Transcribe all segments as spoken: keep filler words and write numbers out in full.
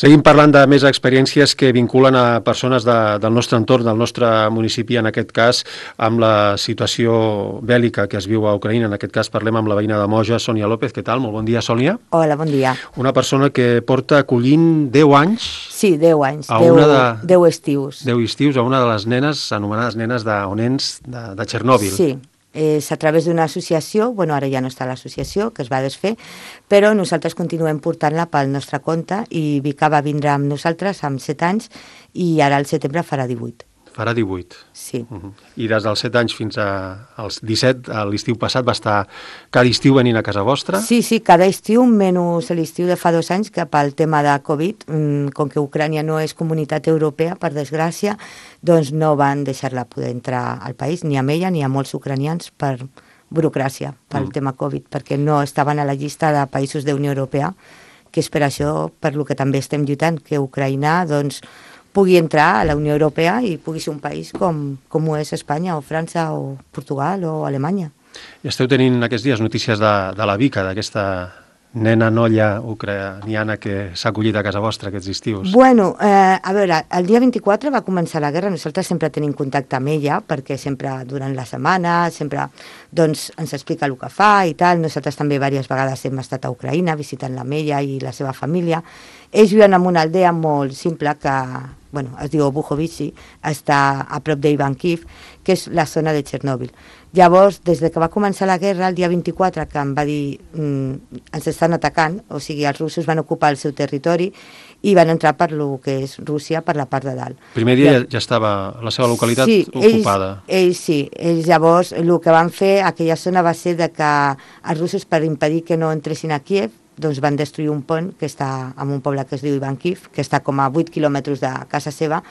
Seguim parlant de més experiències que vinculen a persones de, del nostre entorn, del nostre municipi, en aquest cas, amb la situació bèl·lica que es viu a Ucraïna. En aquest cas parlem amb la veïna de Moja, Sònia López. Què tal? Molt bon dia, Sònia. Hola, bon dia. Una persona que porta acollint deu anys... Sí, deu anys, deu estius. deu estius a una de les nenes, anomenades nenes de, o nens de, de Txernòbil. Sí. És a través d'una associació, bueno, ara ja no està l'associació, que es va desfer, però nosaltres continuem portant-la pel nostre compte i Vika va vindre amb nosaltres amb set anys i ara al setembre farà divuit. Farà divuit. Sí. Uh -huh. I des dels set anys fins a, als disset, a l'estiu passat, va estar cada estiu venint a casa vostra? Sí, sí, cada estiu, menys l'estiu de fa dos anys, que pel tema de Covid, com que Ucrània no és comunitat europea, per desgràcia, doncs no van deixar-la poder entrar al país, ni a ella ni a molts ucranians, per burocràcia, pel mm. tema Covid, perquè no estaven a la llista de països de Unió Europea, que és per això, per lo que també estem lluitant, que Ucraïna, doncs, pugui entrar a la Unió Europea i pugui ser un país com, com ho és Espanya o França o Portugal o Alemanya. I esteu tenint aquests dies notícies de, de la Vika, d'aquesta nena noia ucraniana que s'ha acollit a casa vostra aquests estius? Bueno, eh, a veure, el dia vint-i-quatre va començar la guerra, nosaltres sempre tenim contacte amb ella, perquè sempre durant la setmana, sempre doncs, ens explica el que fa i tal, nosaltres també diverses vegades hem estat a Ucraïna visitant-la amb ella i la seva família. Ells viuen en una aldea molt simple que, bueno, es diu Obuchovici, està a prop d'Ivankiv, que és la zona de Txernòbil. Llavors, des que va començar la guerra, el dia vint-i-quatre, que em va dir mmm, ens estan atacant, o sigui, els russos van ocupar el seu territori i van entrar per lo que és Rússia, per la part de dalt. El primer dia ja, ja estava la seva localitat sí, ocupada. Ells, ells sí, ells llavors el que van fer a aquella zona va ser de que els russos, per impedir que no entressin a Kiev, doncs van destruir un pont que està en un poble que es diu Ivankiv, que està com a vuit quilòmetres de casa seva,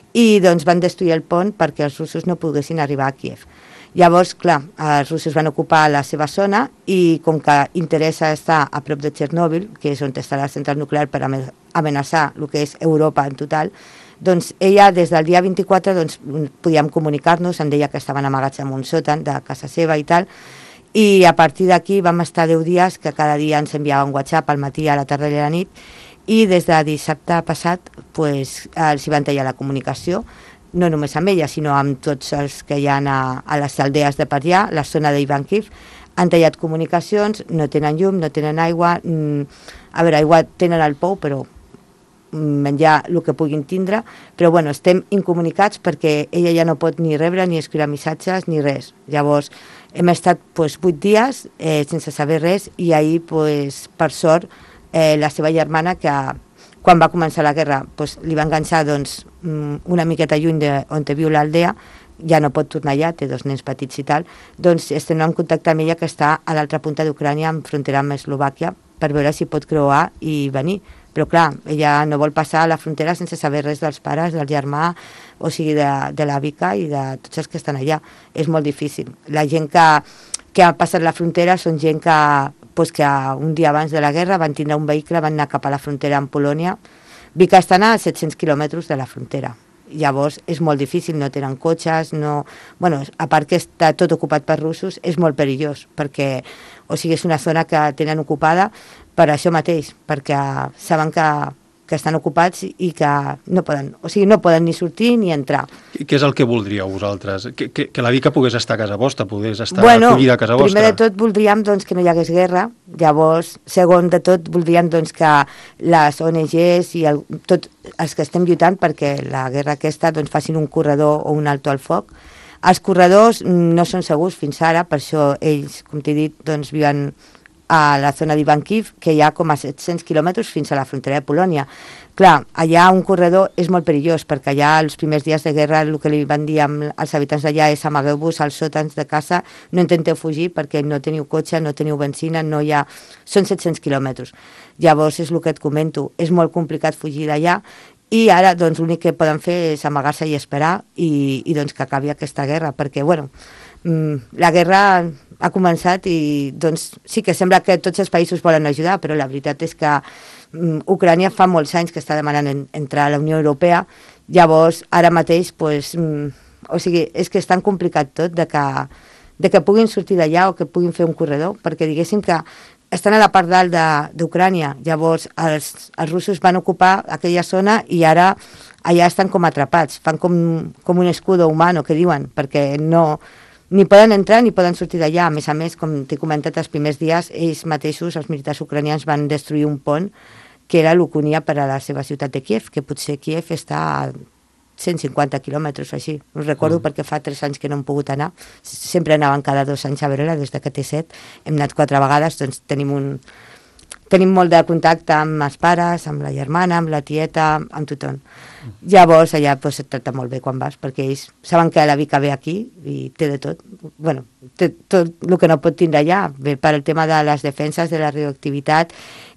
i doncs van destruir el pont perquè els russos no poguessin arribar a Kiev. Llavors, clar, els russos van ocupar la seva zona i com que interessa estar a prop de Txernòbil, que és on està la central nuclear per amenaçar el que és Europa en total, doncs ella des del dia vint-i-quatre doncs, podíem comunicar-nos, em deia que estaven amagats en un sòtan de casa seva i tal, i a partir d'aquí vam estar deu dies que cada dia ens enviava un WhatsApp al matí, a la tarda i a la nit, i des de dissabte passat pues, els hi van tallar la comunicació, no només amb ella, sinó amb tots els que hi ha a, a les aldees de per allà, la zona d'Ivankiv, han tallat comunicacions, no tenen llum, no tenen aigua, mm, a veure, aigua tenen al pou, però menjar el que puguin tindre, però bueno, estem incomunicats perquè ella ja no pot ni rebre ni escriure missatges ni res. Llavors, hem estat pues, vuit dies eh, sense saber res i ahir, pues, per sort, eh, la seva germana, que quan va començar la guerra pues, li va enganxar doncs, una miqueta lluny d'on viu l'aldea, ja no pot tornar allà, té dos nens petits i tal, doncs estem en contacte amb ella que està a l'altra punta d'Ucrània, en frontera amb Eslovàquia, per veure si pot creuar i venir. Però clar, ella no vol passar a la frontera sense saber res dels pares, del germà, o sigui, de, de la Vika i de tots els que estan allà. És molt difícil. La gent que, que ha passat la frontera són gent que, pues, que un dia abans de la guerra van tindre un vehicle, van anar cap a la frontera amb Polònia. Vika estan a set-cents quilòmetres de la frontera. Llavors és molt difícil, no tenen cotxes, no... bueno, a part que està tot ocupat per russos, és molt perillós, perquè, o sigui, és una zona que tenen ocupada per això mateix, perquè saben que, que estan ocupats i que no poden, o sigui, no poden ni sortir ni entrar. I què és el que voldríeu vosaltres? Que, que, que la Vika pogués estar a casa vostra, pogués estar bueno, acollida a casa vostra? Primer de tot voldríem doncs, que no hi hagués guerra, llavors, segon de tot, voldríem doncs, que les O N Ges i el, tot els que estem lluitant perquè la guerra aquesta doncs, facin un corredor o un alto al foc. Els corredors no són segurs fins ara, per això ells, com t'he dit, doncs, viuen a la zona d'Ivankiv, que hi ha com a set-cents quilòmetres fins a la frontera de Polònia. Clar, allà un corredor és molt perillós, perquè allà els primers dies de guerra el que li van dir als habitants d'allà és amagueu-vos als sòtans de casa, no intenteu fugir perquè no teniu cotxe, no teniu benzina, no hi ha... són set-cents quilòmetres. Llavors és el que et comento, és molt complicat fugir d'allà i ara doncs l'únic que poden fer és amagar-se i esperar i, i doncs que acabi aquesta guerra, perquè bueno, la guerra ha començat i doncs sí que sembla que tots els països volen ajudar, però la veritat és que um, Ucrània fa molts anys que està demanant en, entrar a la Unió Europea, llavors ara mateix pues, um, o sigui, és que és tan complicat tot de que, de que puguin sortir d'allà o que puguin fer un corredor, perquè diguéssim que, estan a la part dalt d'Ucrània. Llavors els, els russos van ocupar aquella zona i ara allà estan com atrapats, fan com, com un escudo humano, que diuen, perquè no, ni poden entrar ni poden sortir d'allà. A més a més, com t'he comentat els primers dies, ells mateixos, els militars ucranians, van destruir un pont que era el que unia per a la seva ciutat de Kiev, que potser Kiev està a cent cinquanta quilòmetres o així. Us recordo mm. perquè fa tres anys que no hem pogut anar. Sempre anaven cada dos anys a veure-la, des de que té set. Hem anat quatre vegades, doncs tenim un... Tenim molt de contacte amb els pares, amb la germana, amb la tieta, amb tothom. Mm. Llavors allà pues, et tracta molt bé quan vas, perquè ells saben que la Vica ve aquí i té de tot. Bueno, té tot el que no pot tindre allà, ve per el tema de les defenses, de la radioactivitat,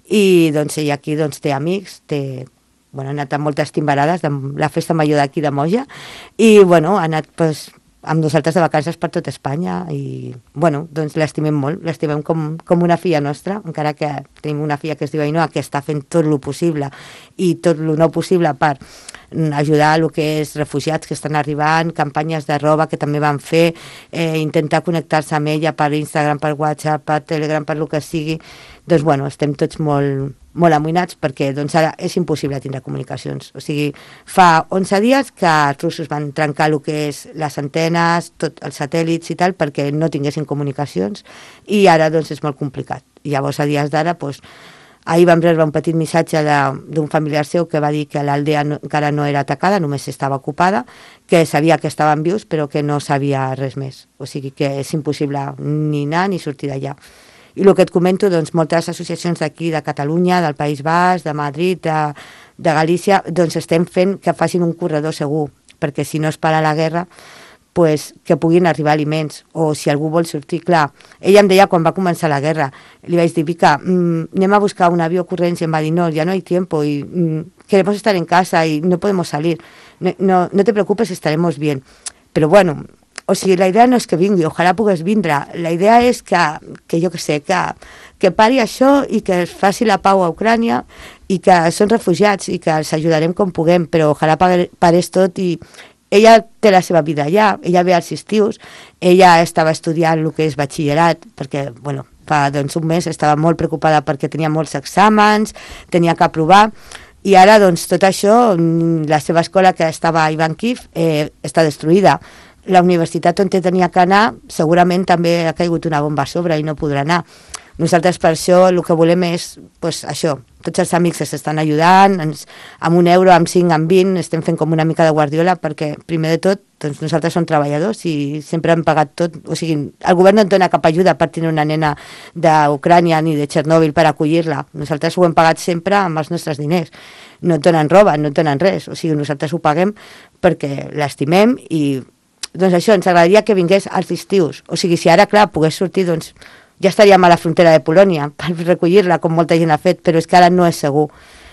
i doncs ell aquí doncs, té amics, té... Bueno, ha anat a moltes timbarades de la festa major d'aquí de Moja i, bueno, ha anat pues, amb nosaltres de vacances per tot Espanya i, bueno, doncs l'estimem molt, l'estimem com, com una filla nostra, encara que tenim una filla que es diu Ainhoa, que està fent tot el possible i tot el no possible per ajudar el que és refugiats que estan arribant, campanyes de roba que també van fer, eh, intentar connectar-se amb ella per Instagram, per WhatsApp, per Telegram, per el que sigui. Doncs, bueno, estem tots molt, molt amoïnats perquè doncs, ara és impossible tindre comunicacions. O sigui, fa onze dies que els russos van trencar el que és les antenes, tot els satèl·lits i tal, perquè no tinguessin comunicacions i ara doncs, és molt complicat. I llavors, a dies d'ara, doncs, ahir vam rebre un petit missatge d'un familiar seu que va dir que l'aldea no, encara no era atacada, només estava ocupada, que sabia que estaven vius però que no sabia res més. O sigui que és impossible ni anar ni sortir d'allà. I el que et comento, doncs, moltes associacions d'aquí, de Catalunya, del País Basc, de Madrid, de, de Galícia, doncs estem fent que facin un corredor segur, perquè si no es para la guerra, pues, que puguin arribar aliments, o si algú vol sortir, clar. Ella em deia quan va començar la guerra, li vaig dir, Vica, mmm, anem a buscar un avió corrents, i em va dir, no, ya no hay tiempo, y mmm, queremos estar en casa y no podemos salir, no, no, no te preocupes, estaremos bien. Però bueno, o sigui, la idea no és que vingui, ojalà pogués vindre, la idea és que, que jo que sé, que, que pari això i que es faci la pau a Ucrània i que són refugiats i que els ajudarem com puguem, però ojalà parés tot i ella té la seva vida allà, ella ve als estius, ella estava estudiant el que és batxillerat, perquè, bueno, fa doncs, un mes estava molt preocupada perquè tenia molts exàmens, tenia que aprovar, i ara, doncs, tot això, la seva escola que estava a Ivankiv eh, està destruïda. La universitat on tenia que anar segurament també ha caigut una bomba a sobre i no podrà anar. Nosaltres per això el que volem és pues, això, tots els amics s'estan ajudant, ens, amb un euro, amb cinc, amb vint, estem fent com una mica de guardiola perquè primer de tot doncs nosaltres som treballadors i sempre hem pagat tot, o sigui, el govern no et dona cap ajuda per tenir una nena d'Ucrània ni de Txernòbil per acollir-la, nosaltres ho hem pagat sempre amb els nostres diners, no et donen roba, no et donen res, o sigui, nosaltres ho paguem perquè l'estimem i doncs això, ens agradaria que vingués als estius. O sigui, si ara, clar, pogués sortir, doncs ja estaríem a la frontera de Polònia per recollir-la, com molta gent ha fet, però és que ara no és segur.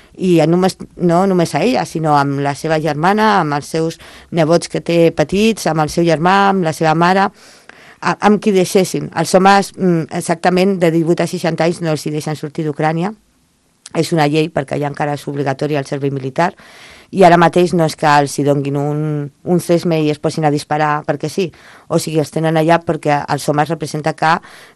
I només, no només a ella, sinó amb la seva germana, amb els seus nebots que té petits, amb el seu germà, amb la seva mare, amb qui deixessin. Els homes, exactament, de divuit a seixanta anys no els hi deixen sortir d'Ucrània. És una llei, perquè allà encara és obligatori el servei militar, i ara mateix no és que els hi donguin un, un cesme i es posin a disparar perquè sí, o sigui, els tenen allà perquè els homes representa que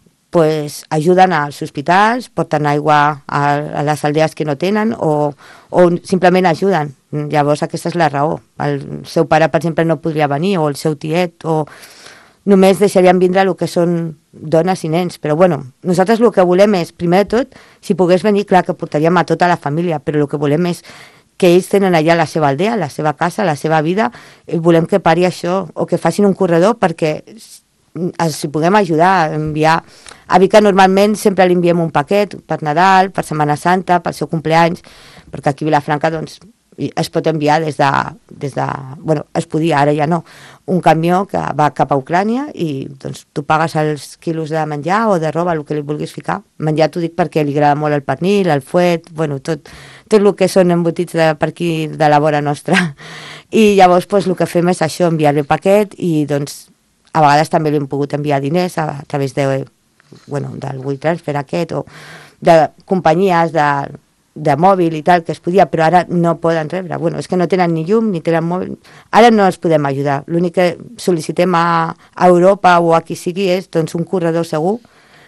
pues, ajuden als hospitals, porten aigua a, a les aldees que no tenen o, o simplement ajuden. Llavors aquesta és la raó. El seu pare, per exemple, no podria venir, o el seu tiet, o només deixarien vindre el que són dones i nens, però bueno, nosaltres el que volem és, primer de tot, si pogués venir, clar que portaríem a tota la família, però el que volem és que ells tenen allà la seva aldea, la seva casa, la seva vida, i volem que pari això, o que facin un corredor perquè si puguem ajudar, enviar... A Vica normalment sempre li enviem un paquet per Nadal, per Setmana Santa, pel seu compleanys, perquè aquí a Vilafranca doncs, es pot enviar des de, des de... Bueno, es podia, ara ja no, un camió que va cap a Ucrània i doncs, tu pagues els quilos de menjar o de roba, el que li vulguis ficar. Menjar t'ho dic perquè li agrada molt el pernil, el fuet, bueno, tot, tot el que són embotits de, per aquí de la vora nostra. I llavors doncs, el que fem és això, enviar-li el paquet i doncs a vegades també li hem pogut enviar diners a, a través de, bueno, del WeTransfer aquest o de companyies de, de mòbil i tal, que es podia, però ara no poden rebre. Bueno, és que no tenen ni llum ni tenen mòbil. Ara no els podem ajudar. L'únic que sol·licitem a, a Europa o a qui sigui és doncs, un corredor segur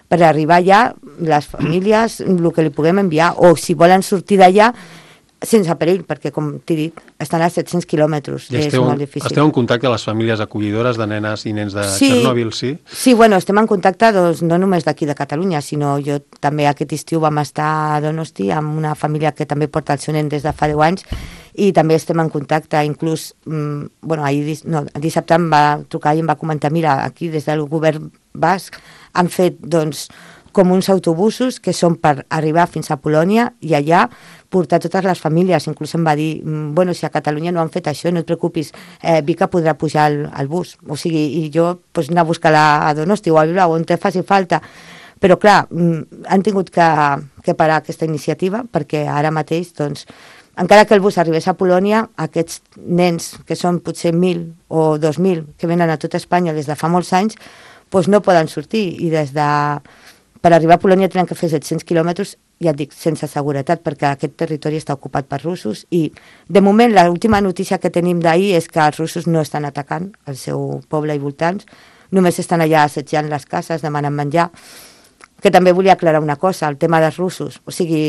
per arribar allà, les famílies, el que li puguem enviar, o si volen sortir d'allà, sense perill, perquè, com t'he dit, estan a set-cents quilòmetres, és esteu, molt difícil. Esteu en contacte amb les famílies acollidores de nenes i nens de sí, Txernòbil, sí? Sí, bueno, estem en contacte doncs, no només d'aquí de Catalunya, sinó jo també aquest estiu vam estar a Donosti amb una família que també porta el seu nen des de fa deu anys i també estem en contacte, inclús, mmm, bueno, ahir, no, dissabte em va trucar i em va comentar, mira, aquí des del govern basc han fet, doncs, com uns autobusos que són per arribar fins a Polònia i allà portar totes les famílies. Inclús em va dir, bueno, si a Catalunya no han fet això, no et preocupis, eh, Vika podrà pujar al, al bus. O sigui, i jo pues, anar a buscar-la a Donosti o a Bilbao, on te faci falta. Però clar, han tingut que, que parar aquesta iniciativa perquè ara mateix, doncs, encara que el bus arribés a Polònia, aquests nens, que són potser mil o dos mil, que venen a tota Espanya des de fa molts anys, doncs no poden sortir i des de... Per arribar a Polònia tenen que fer set-cents quilòmetres, ja et dic, sense seguretat, perquè aquest territori està ocupat per russos i, de moment, l'última notícia que tenim d'ahir és que els russos no estan atacant el seu poble i voltants, només estan allà assetjant les cases, demanant menjar, que també volia aclarar una cosa, el tema dels russos. O sigui,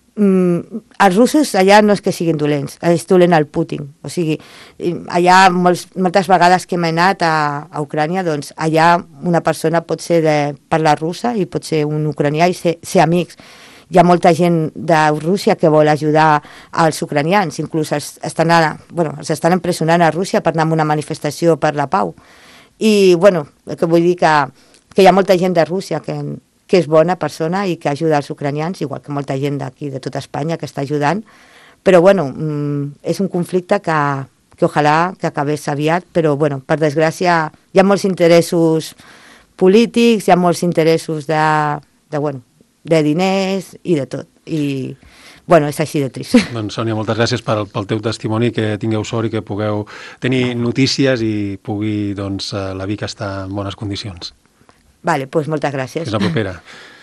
mm, els russos allà no és que siguin dolents, és dolent el Putin. O sigui, allà molts, moltes vegades que hem anat a, a Ucrània, doncs allà una persona pot ser de parlar russa i pot ser un ucranià i ser, ser amics. Hi ha molta gent de Rússia que vol ajudar als ucranians, inclús els estan, a, bueno, els estan empresonant a Rússia per anar a una manifestació per la pau. I, bueno, el que vull dir que, que hi ha molta gent de Rússia que, que és bona persona i que ajuda als ucranians, igual que molta gent d'aquí, de tota Espanya, que està ajudant. Però, bueno, és un conflicte que, que ojalà que acabés aviat, però, bueno, per desgràcia, hi ha molts interessos polítics, hi ha molts interessos de, de, bueno, de diners i de tot. I, bueno, és així de trist. Doncs, Sònia, moltes gràcies pel, pel teu testimoni, que tingueu sort i que pugueu tenir notícies i pugui, doncs, la Vika estar en bones condicions. Vale, doncs moltes gràcies. Fins la propera.